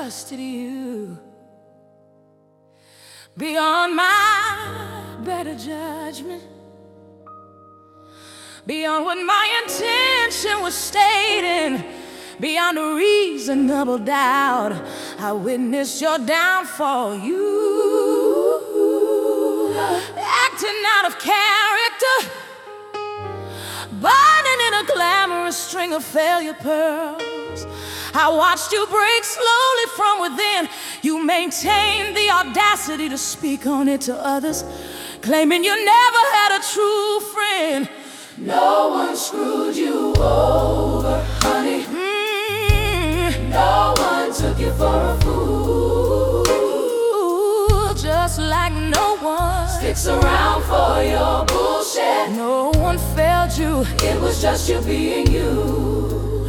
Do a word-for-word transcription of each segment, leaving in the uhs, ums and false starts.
trusted you beyond my better judgment, beyond what my intention was stating, beyond a reasonable doubt. I witnessed your downfall. You acting out of character, burning in a glamorous string of failure pearls. I watched you break slowly from within. You maintained the audacity to speak on it to others, claiming you never had a true friend. No one screwed you over, honey. Mm. No one took you for a fool. Just like no one sticks around for your bullshit. No one failed you. It was just you being you.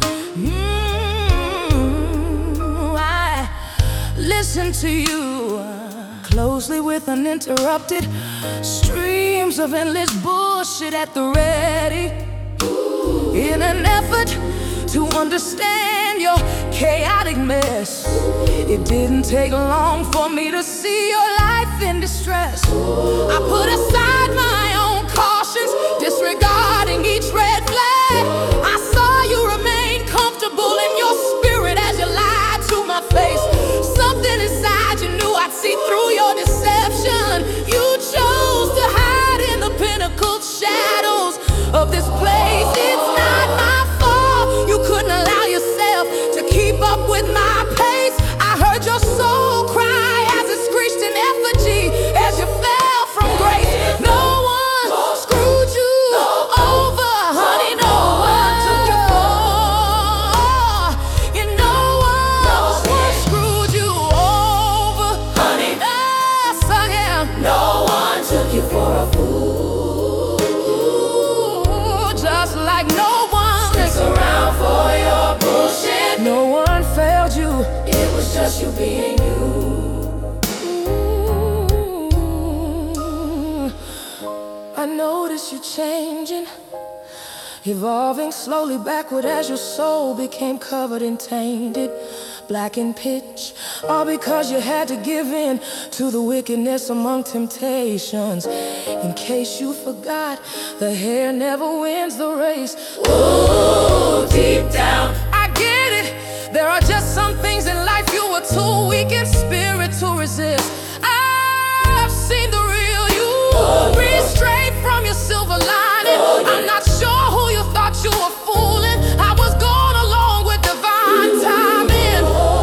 Mm, I listened to you closely with uninterrupted streams of endless bullshit at the ready, in an effort to understand your chaotic mess. It didn't take long for me to see your life in distress. I put aside my own cautions, disregarding each red flag. I saw you remain comfortable in your spirit as you lied to my face. Something inside you knew I'd see through your deception. You chose to hide in the pinnacled shadows of this place. It's not my fault you couldn't allow yourself to keep up with my pace. I heard your soul cry as it screeched in effigy as you fell from grace. No one screwed you over, honey. No one took you for. And no one screwed you over, honey. Yes, I am. No one took you for a fool. Just like no one sticks around for your bullshit. No one failed you. It was just you being you. I noticed you changing, evolving slowly backward as your soul became covered and tainted, black in pitch, all because you had to give in to the wickedness among temptations. In case you forgot, the hair never wins the race. Ooh, deep down I get it. There are just some things in life you were too weak in spirit to resist. I've seen the real you, restrained from your silver lining. I'm not sure who you thought you were fooling. I was going along with divine timing.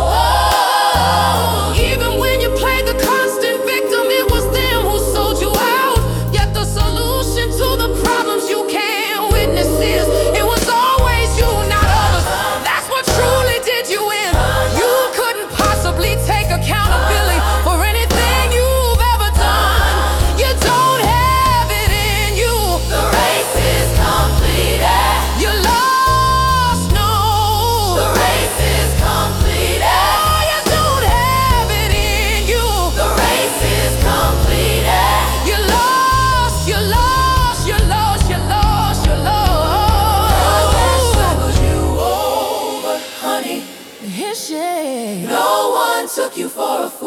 Oh, even when you played the constant victim, it was them who sold you out. Yet the solution to the problems you can't witness is it was always you, not others. That's what truly did you in. You couldn't possibly take accountability for anything you've ever done. You don't have it in you. the race is completed. You lost, no. The race is completed. Oh, you don't have it in you. The race is completed. You lost, you lost, you lost, you lost, you lost. Screwed you over, honey. Yes, yeah. No one took you for a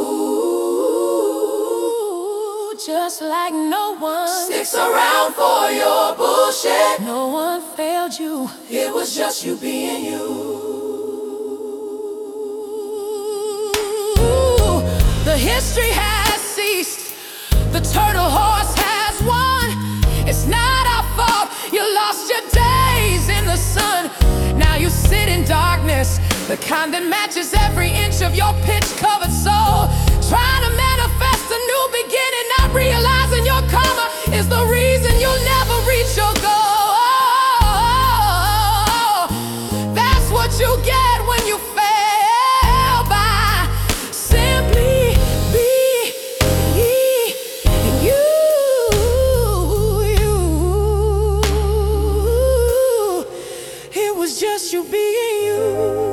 fool. Just like no one, Sticks around for your bullshit. no one failed you. It was just you being you. The history has ceased. The turtle horse has won. It's not our fault you lost your days in the sun. Now you sit in darkness, the kind that matches every inch of your pitch-covered soul, trying to manifest a new beginning, not realizing your karma is the reason you'll never reach your goal. That's what you get when you fail by simply being you. You. It was just you being you.